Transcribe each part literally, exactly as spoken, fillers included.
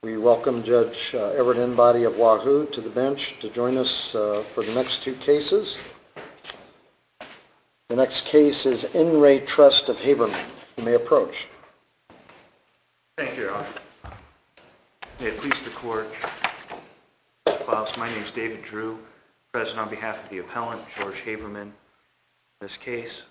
We welcome Judge uh, Everett Inbody of Wahoo to the bench to join us uh, for the next two cases. The next case is In Re Trust of Haberman. You may approach. Thank you, Your Honor. May it please the Court. Klaus, my name is David Drew, present on behalf of the appellant, George Haberman. In this case,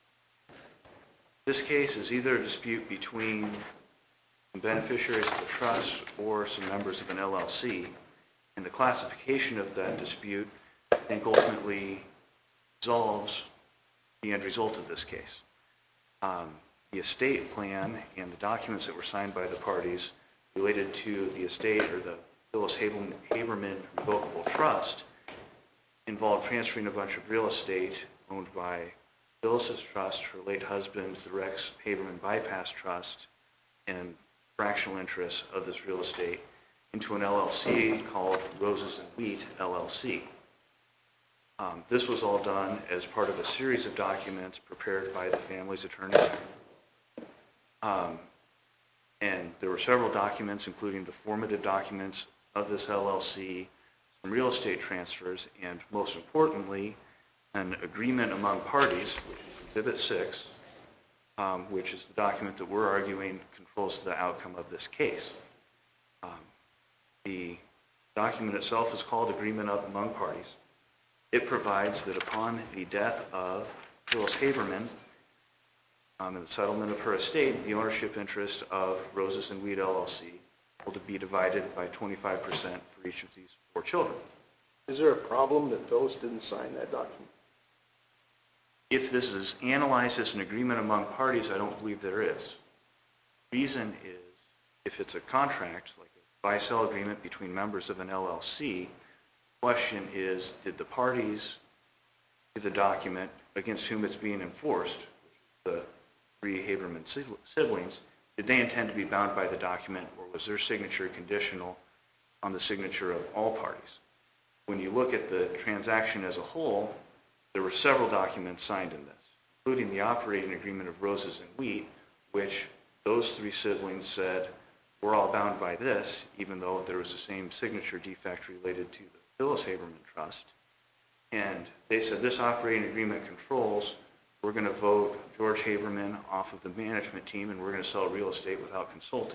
this case is either a dispute between beneficiaries of the trust or some members of an L L C, and the classification of that dispute, I think, ultimately resolves the end result of this case. Um, the estate plan and the documents that were signed by the parties related to the estate or the Phyllis Haberman Revocable Trust involved transferring a bunch of real estate owned by Phyllis's trust, her late husband's, the Rex Haberman Bypass Trust, and fractional interests of this real estate into an L L C called Roses and Wheat L L C. Um, this was all done as part of a series of documents prepared by the family's attorney. Um, and there were several documents, including the formative documents of this L L C, some real estate transfers, and most importantly, an agreement among parties, which is Exhibit six, um, which is the document that we're arguing controls the outcome of this case. Um, the document itself is called Agreement of Among Parties. It provides that upon the death of Phyllis Haberman, um, and the settlement of her estate, the ownership interest of Roses and Wheat L L C will be divided by twenty-five percent for each of these four children. Is there a problem that Phyllis didn't sign that document? If this is analyzed as an agreement among parties, I don't believe there is. The reason is, if it's a contract, like a buy-sell agreement between members of an L L C, the question is, did the parties to the document against whom it's being enforced, the three Haberman siblings, did they intend to be bound by the document, or was their signature conditional on the signature of all parties? When you look at the transaction as a whole, there were several documents signed in this, including the operating agreement of Roses and Wheat, which those three siblings said, we're all bound by this, even though there was the same signature defect related to the Phyllis Haberman Trust. And they said, this operating agreement controls, we're going to vote George Haberman off of the management team, and we're going to sell real estate without consulting.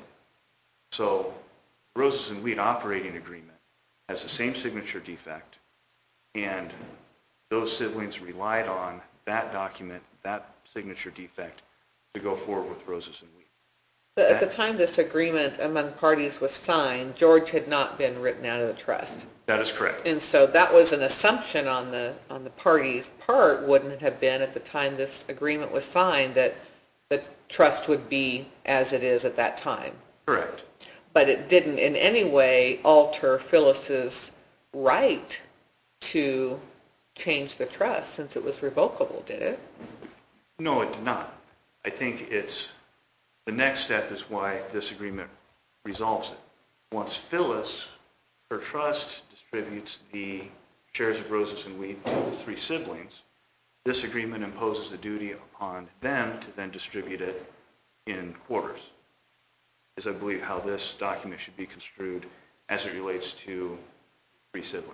So Roses and Wheat operating agreement has the same signature defect, and those siblings relied on that document, that signature defect, to go forward with Roses and Wheat. But at the time this agreement among parties was signed, George had not been written out of the trust. That is correct. And so that was an assumption on the on the parties' part, wouldn't it have been, at the time this agreement was signed, that the trust would be as it is at that time? Correct. But it didn't in any way alter Phyllis's right to change the trust, since it was revocable, did it? No, it did not. I think it's, the next step is why this agreement resolves it. Once Phyllis, her trust, distributes the shares of Roses and Wheat to the three siblings, this agreement imposes a duty upon them to then distribute it in quarters, is I believe how this document should be construed as it relates to three siblings.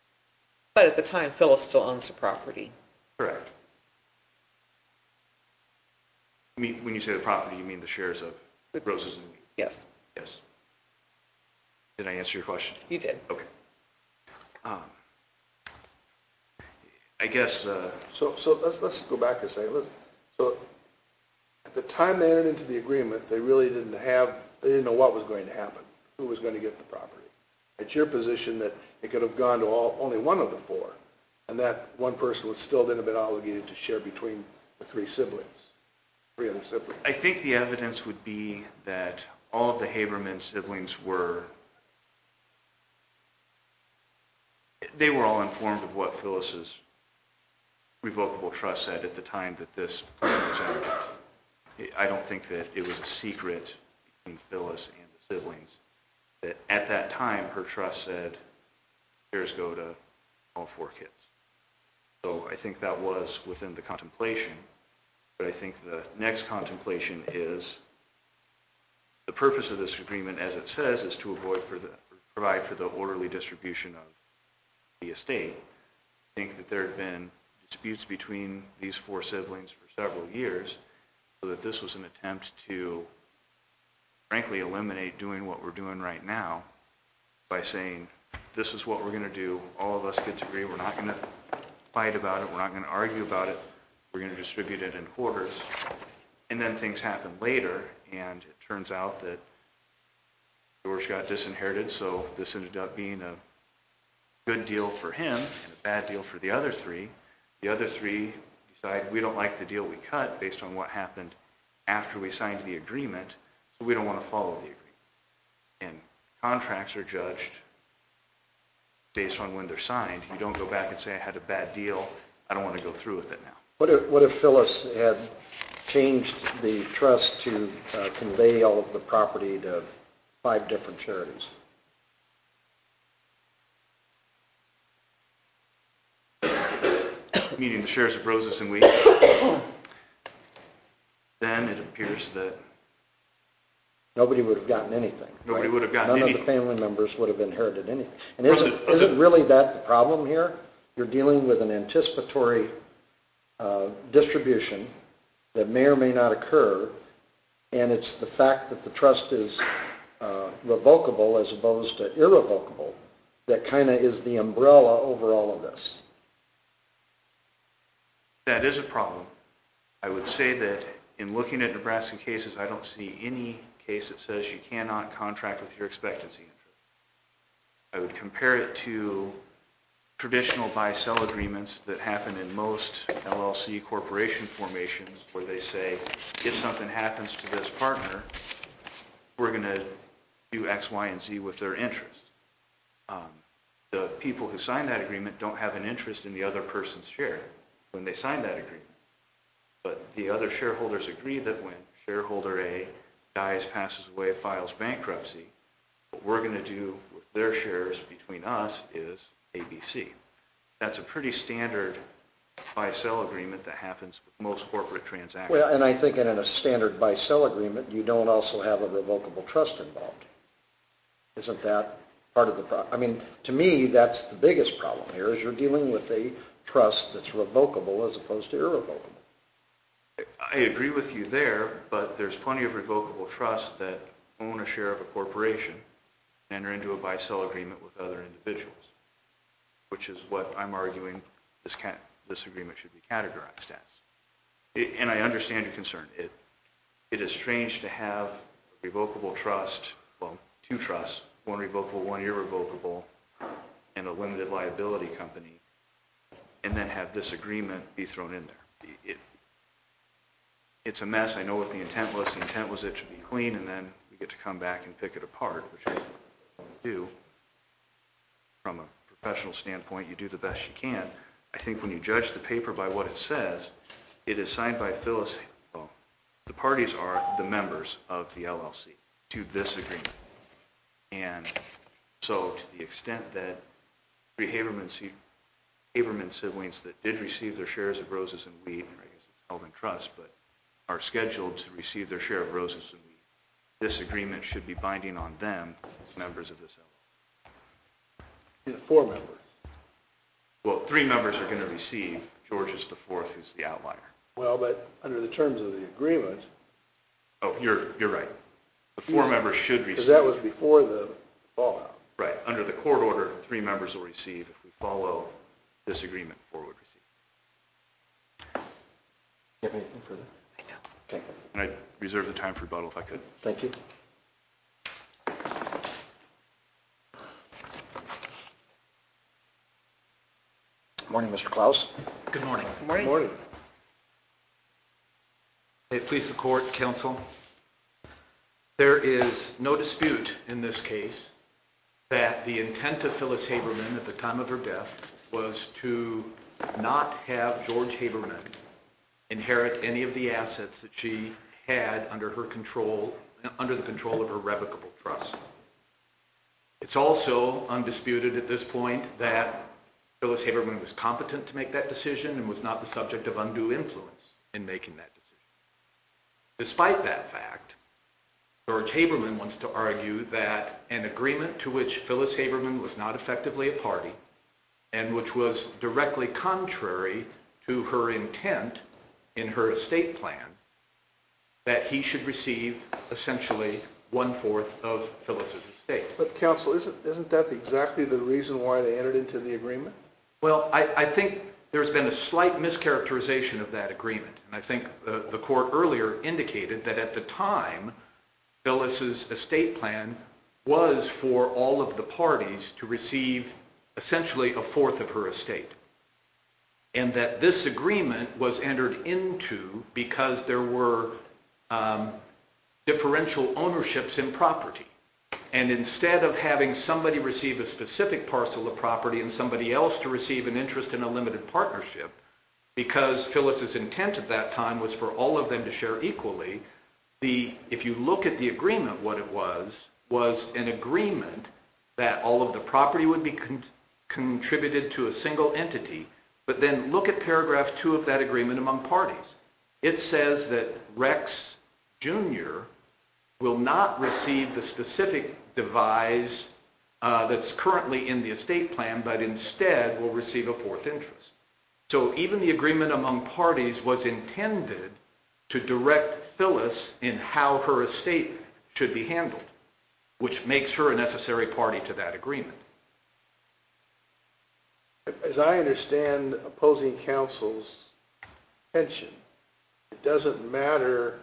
But at the time, Phyllis still owns the property. Correct. You mean, when you say the property, you mean the shares of the Roses and Wheat? Yes. Yes. Did I answer your question? You did. Okay. Um, I guess... Uh, so so let's, let's go back a second. Let's, so at the time they entered into the agreement, they really didn't have, they didn't know what was going to happen, who was going to get the property. It's your position that it could have gone to all, only one of the four, and that one person would still then have been obligated to share between the three siblings, three other siblings. I think the evidence would be that all of the Haberman siblings were, they were all informed of what Phyllis's revocable trust said at the time that this plan was entered. I don't think that it was a secret between Phyllis and the siblings that at that time her trust said, shares go to all four kids. So I think that was within the contemplation, but I think the next contemplation is the purpose of this agreement, as it says, is to avoid for the, provide for the orderly distribution of the estate. I think that there had been disputes between these four siblings for several years, so that this was an attempt to, frankly, eliminate doing what we're doing right now by saying, this is what we're going to do. All of us get to agree. We're not going to fight about it. We're not going to argue about it. We're going to distribute it in quarters. And then things happen later, and it turns out that George got disinherited, so this ended up being a good deal for him and a bad deal for the other three. The other three decide we don't like the deal we cut based on what happened after we signed the agreement, so we don't want to follow the agreement. And contracts are judged based on when they're signed. You don't go back and say, I had a bad deal, I don't want to go through with it now. What if, what if Phyllis had changed the trust to uh, convey all of the property to five different charities? Meaning the shares of Roses and Wheat, then it appears that Nobody would have gotten anything. Nobody right? would have gotten None anything. of the family members would have inherited anything. And From isn't, the- isn't really that the problem here? You're dealing with an anticipatory uh, distribution that may or may not occur, and it's the fact that the trust is uh, revocable as opposed to irrevocable that kind of is the umbrella over all of this. that is a problem. I would say that in looking at Nebraska cases, I don't see any case that says you cannot contract with your expectancy interest. I would compare it to traditional buy-sell agreements that happen in most L L C corporation formations where they say, if something happens to this partner, we're going to do X, Y, and Z with their interest. Um, the people who sign that agreement don't have an interest in the other person's share when they sign that agreement. But the other shareholders agree that when shareholder A dies, passes away, files bankruptcy, what we're going to do with their shares between us is A B C. That's a pretty standard buy-sell agreement that happens with most corporate transactions. Well, and I think in a standard buy-sell agreement, you don't also have a revocable trust involved. Isn't that part of the problem? I mean, to me, that's the biggest problem here, is you're dealing with a trust that's revocable as opposed to irrevocable. I agree with you there, but there's plenty of revocable trusts that own a share of a corporation and enter into a buy-sell agreement with other individuals, which is what I'm arguing this, ca- this agreement should be categorized as. It, and I understand your concern. It, it is strange to have a revocable trust, well, two trusts, one revocable, one irrevocable, and a limited liability company, and then have this agreement be thrown in there. It, it's a mess. I know what the intent was. The intent was it should be clean, and then we get to come back and pick it apart, which we do. From a professional standpoint, you do the best you can. I think when you judge the paper by what it says, it is signed by Phyllis. Well, the parties are the members of the L L C to this agreement. And so to the extent that three Haberman, Haberman siblings that did receive their shares of Roses and Wheat, or I guess it's held in trust, but are scheduled to receive their share of Roses and Wheat, this agreement should be binding on them as members of this L L C. The four members. Well, three members are going to receive. George is the fourth, who's the outlier. Well, but under the terms of the agreement, Oh, you're you're right. The four members should receive. because that was before the fallout. Right. Under the court order, three members will receive. If we follow this agreement, four would receive. You have anything further? I don't. Okay, And I'd reserve the time for rebuttal if I could. thank you. Morning, Mister Klaus. Good morning. Good morning. Morning. May it please the court, counsel. There is no dispute in this case that the intent of Phyllis Haberman at the time of her death was to not have George Haberman inherit any of the assets that she had under her control, under the control of her revocable trust. It's also undisputed at this point that Phyllis Haberman was competent to make that decision and was not the subject of undue influence in making that decision. Despite that fact, George Haberman wants to argue that an agreement to which Phyllis Haberman was not effectively a party and which was directly contrary to her intent in her estate plan, that he should receive essentially one-fourth of Phyllis's estate. But counsel, isn't, isn't that exactly the reason why they entered into the agreement? Well, I, I think there's been a slight mischaracterization of that agreement. And I think the, the court earlier indicated that at the time, Phyllis's estate plan was for all of the parties to receive essentially a fourth of her estate. And that this agreement was entered into because there were um, differential ownerships in property. And instead of having somebody receive a specific parcel of property and somebody else to receive an interest in a limited partnership, because Phyllis's intent at that time was for all of them to share equally, the, if you look at the agreement, what it was, was an agreement that all of the property would be con- contributed to a single entity. But then look at paragraph two of that agreement among parties. It says that Rex Junior will not receive the specific devise uh, that's currently in the estate plan, but instead will receive a fourth interest. So even the agreement among parties was intended to direct Phyllis in how her estate should be handled, which makes her a necessary party to that agreement. As I understand opposing counsel's pension, it doesn't matter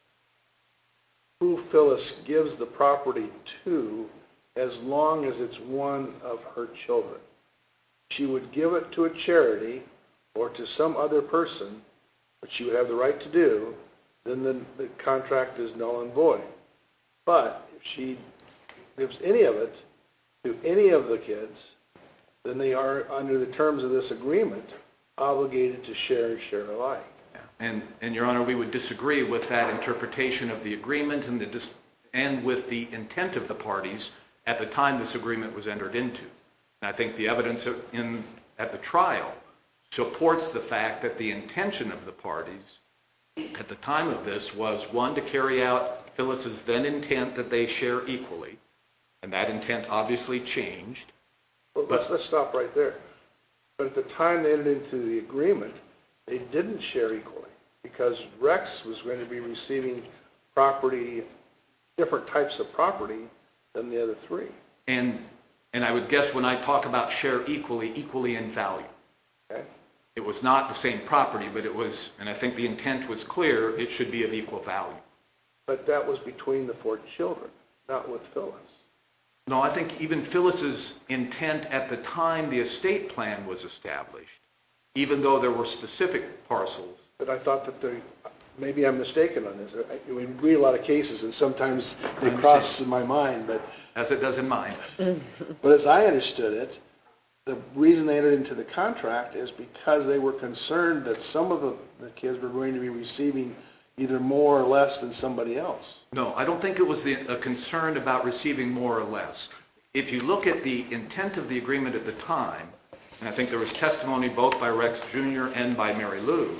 who Phyllis gives the property to as long as it's one of her children. She would give it to a charity or to some other person, which she would have the right to do, then the, the contract is null and void. But if she gives any of it to any of the kids, then they are, under the terms of this agreement, obligated to share and share alike. And, and Your Honor, we would disagree with that interpretation of the agreement and, the dis- and with the intent of the parties at the time this agreement was entered into. And I think the evidence in, at the trial supports the fact that the intention of the parties at the time of this was, one, to carry out Phyllis's then intent that they share equally, and that intent obviously changed. Well, let's, let's stop right there. But at the time they entered into the agreement, they didn't share equally because Rex was going to be receiving property, different types of property than the other three. And, and I would guess when I talk about share equally, equally in value. Okay. It was not the same property, but it was, and I think the intent was clear, it should be of equal value. But that was between the four children, not with Phyllis. No, I think even Phyllis's intent at the time the estate plan was established, even though there were specific parcels. But I thought that they, maybe I'm mistaken on this. I, we read a lot of cases and sometimes they cross in my mind, but. As it does in mine. But as I understood it, the reason they entered into the contract is because they were concerned that some of the, the kids were going to be receiving either more or less than somebody else. No, I don't think it was the, a concern about receiving more or less. If you look at the intent of the agreement at the time, and I think there was testimony both by Rex Junior and by Mary Lou,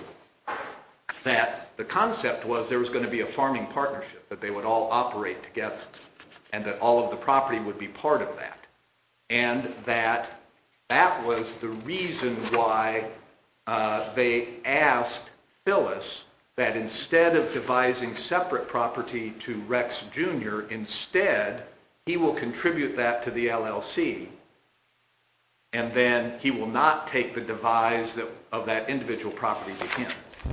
that the concept was there was going to be a farming partnership, that they would all operate together, and that all of the property would be part of that. And that that was the reason why uh, they asked Phyllis that instead of devising separate property to Rex Junior, instead he will contribute that to the L L C, and then he will not take the devise that, of that individual property to him.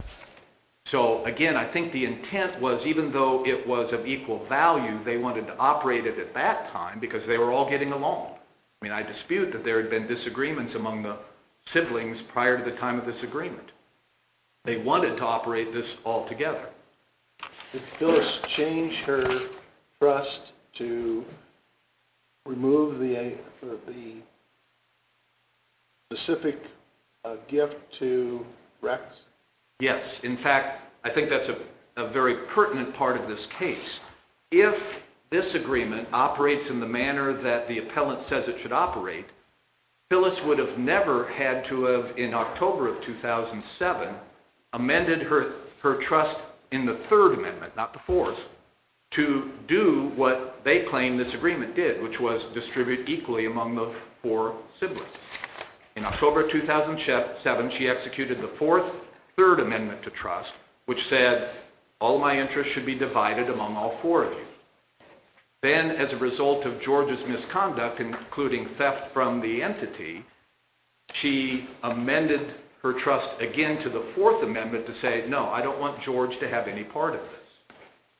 So again, I think the intent was, even though it was of equal value, they wanted to operate it at that time because they were all getting along. I mean, I dispute that there had been disagreements among the siblings prior to the time of this agreement. They wanted to operate this all together. Did Phyllis change her trust to remove the, the, the specific uh, gift to Rex? Yes. In fact, I think that's a, a very pertinent part of this case. If this agreement operates in the manner that the appellant says it should operate, Phyllis would have never had to have, in October of two thousand seven, amended her, her trust in the Third Amendment, not the Fourth, to do what they claim this agreement did, which was distribute equally among the four siblings. In October two thousand seven, she executed the fourth, third amendment to trust, which said, all of my interests should be divided among all four of you. Then, as a result of George's misconduct, including theft from the entity, she amended her trust again to the Fourth Amendment to say, no, I don't want George to have any part of this.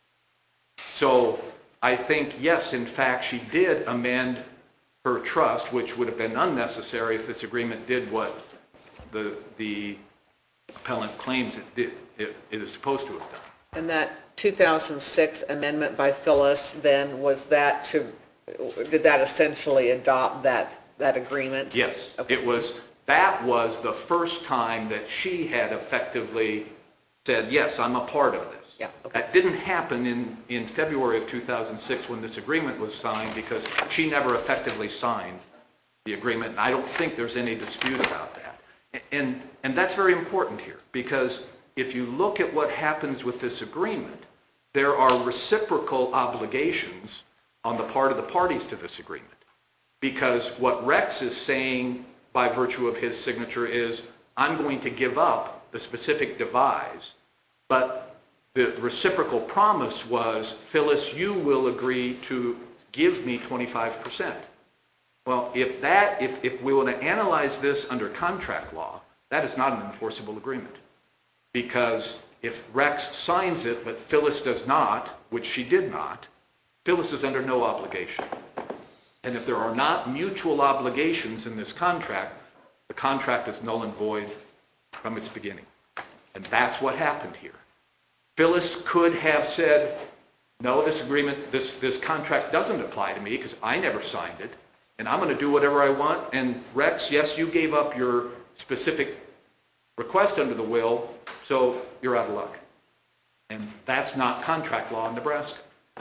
So I think, yes, in fact, she did amend her trust, which would have been unnecessary if this agreement did what the, the appellant claims it did, it, it is supposed to have done. And that two thousand six amendment by Phyllis, then, was that to, did that essentially adopt that, that agreement? Yes. Okay. It was, that was the first time that she had effectively said, yes, I'm a part of this. Yeah. Okay. That didn't happen in, in February of two thousand six when this agreement was signed, because she never effectively signed the agreement, and I don't think there's any dispute about that. And, and that's very important here, because if you look at what happens with this agreement, there are reciprocal obligations on the part of the parties to this agreement. Because what Rex is saying by virtue of his signature is, I'm going to give up the specific devise, but the reciprocal promise was, Phyllis, you will agree to give me twenty-five percent. Well, if that, if, if we want to analyze this under contract law, that is not an enforceable agreement. Because if Rex signs it, but Phyllis does not, which she did not, Phyllis is under no obligation. And if there are not mutual obligations in this contract, the contract is null and void from its beginning. And that's what happened here. Phyllis could have said, no, this agreement, this, this contract doesn't apply to me because I never signed it, and I'm going to do whatever I want. And Rex, yes, you gave up your specific request under the will, so you're out of luck. And that's not contract law in Nebraska.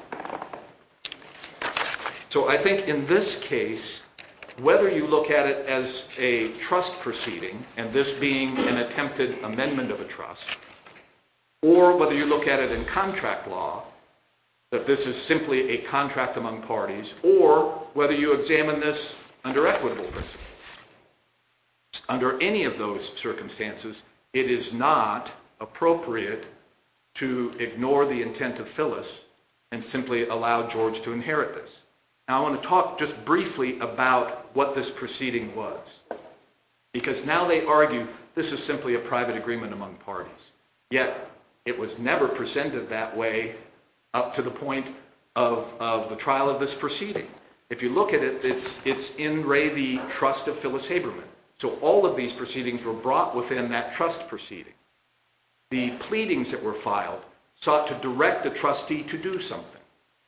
So I think in this case, whether you look at it as a trust proceeding, and this being an attempted amendment of a trust, or whether you look at it in contract law, that this is simply a contract among parties, or whether you examine this under equitable principles. Under any of those circumstances, it is not appropriate to ignore the intent of Phyllis and simply allow George to inherit this. Now I want to talk just briefly about what this proceeding was, because now they argue this is simply a private agreement among parties. Yet it was never presented that way up to the point of, of the trial of this proceeding. If you look at it, it's, it's in re the trust of Phyllis Haberman. So all of these proceedings were brought within that trust proceeding. The pleadings that were filed sought to direct the trustee to do something.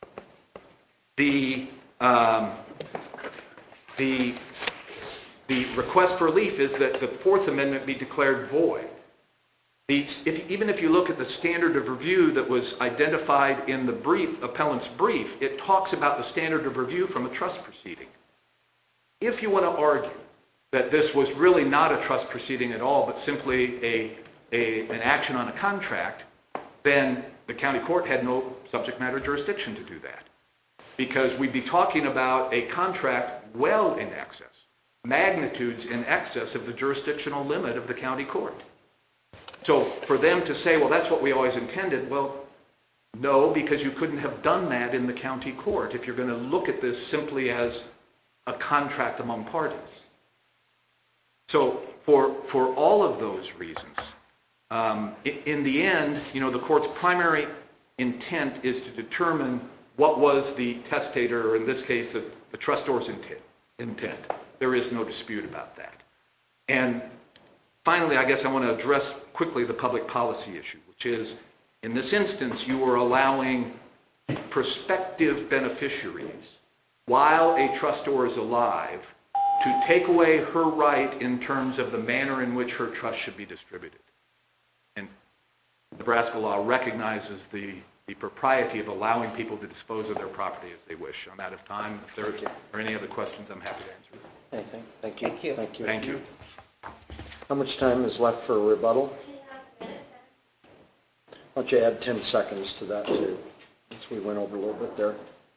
The, um, the, the request for relief is that the Fourth Amendment be declared void. The, if, even if you look at the standard of review that was identified in the brief, appellant's brief, it talks about the standard of review from a trust proceeding. If you want to argue that this was really not a trust proceeding at all, but simply a, a, an action on a contract, then the county court had no subject matter jurisdiction to do that. Because we'd be talking about a contract well in excess, magnitudes in excess of the jurisdictional limit of the county court. So for them to say, well, that's what we always intended, well, no, because you couldn't have done that in the county court if you're going to look at this simply as a contract among parties. So for, for all of those reasons, um, in, in the end, you know, the court's primary intent is to determine what was the testator, or in this case, the, the trustor's intent, intent. There is no dispute about that. And finally, I guess I want to address quickly the public policy issue, which is, in this instance, you are allowing prospective beneficiaries, while a trustor is alive, to take away her right in terms of the manner in which her trust should be distributed. And Nebraska law recognizes the, the propriety of allowing people to dispose of their property as they wish. I'm out of time. If there are any other questions, I'm happy to answer them. Anything? Thank you. Thank you. Thank you. Thank you. How much time is left for rebuttal? Why don't you add ten seconds to that too? That's we went over a little bit there.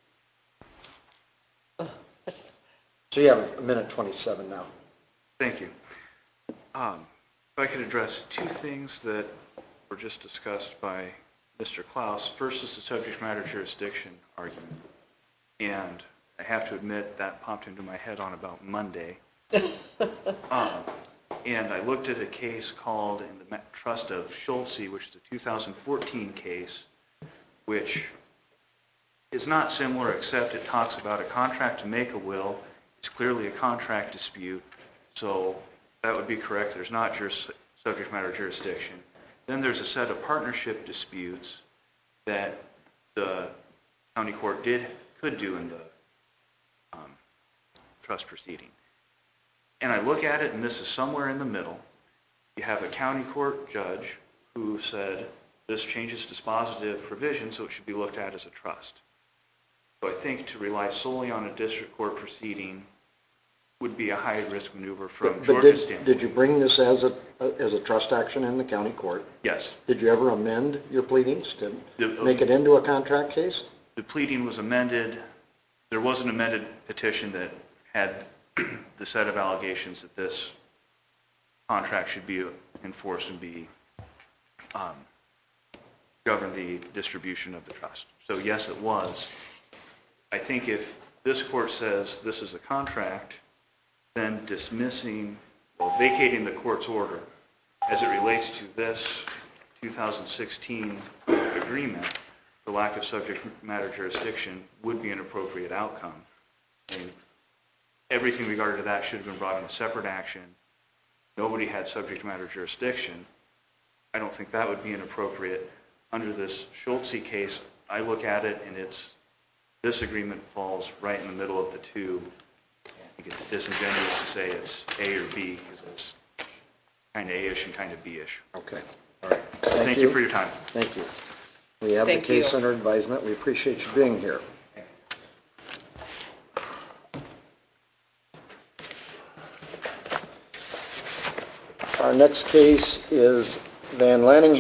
So you have a minute twenty-seven now. Thank you. Um, If I could address two things that were just discussed by Mister Klaus. First is the subject matter jurisdiction argument. And I have to admit that popped into my head on about Monday. um, and I looked at a case called in the Trust of Schultze, which is a two thousand fourteen case, which is not similar except it talks about a contract to make a will. It's clearly a contract dispute, so that would be correct. There's not juris, subject matter jurisdiction. Then there's a set of partnership disputes that the county court did could do in the um, trust proceeding. And I look at it, and this is somewhere in the middle. You have a county court judge who said this changes dispositive provision, so it should be looked at as a trust. So I think to rely solely on a district court proceeding would be a high-risk maneuver from But Georgia's did, standpoint. did you bring this as a, as a trust action in the county court? Yes. Did you ever amend your pleadings to The- make it into a contract case? The pleading was amended. There was an amended petition that had the set of allegations that this contract should be enforced and be um, govern the distribution of the trust. So yes, it was. I think if this court says this is a contract, then dismissing, well, vacating the court's order as it relates to this two thousand sixteen agreement, the lack of subject matter jurisdiction would be an appropriate outcome. And everything regarding to that should have been brought in a separate action. Nobody had subject matter jurisdiction. I don't think that would be inappropriate. Under this Schultze case, I look at it and it's, this agreement falls right in the middle of the two. I think it's disingenuous to say it's A or B because it's kind of A-ish and kind of B-ish. Okay, all right. Thank, Thank you for your time. Thank you. We have the Thank case you. under advisement. We appreciate you being here. Our next case is Van Lanningham